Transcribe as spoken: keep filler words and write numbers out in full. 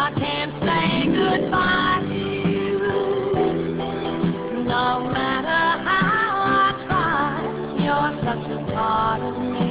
I can't say goodbye to you. No matter how I try, you're such a part of me.